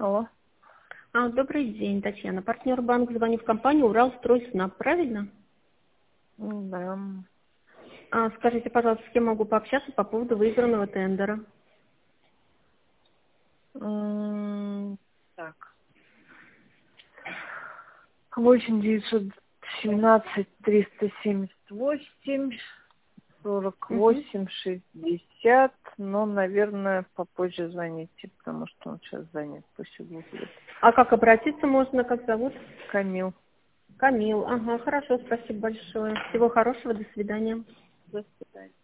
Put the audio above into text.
Алло. Добрый день, Татьяна. Партнер банк, звоню в компанию Уралстройснаб, правильно? Да. Скажите, пожалуйста, с кем могу пообщаться по поводу выигранного тендера? Так. 8-917-378 Мгм. 60. Но, наверное, попозже звоните, потому что он сейчас занят. Пусть будет. А как обратиться можно, как зовут? Камил. Камил. Ага, хорошо, спасибо большое. Всего хорошего, до свидания. До свидания.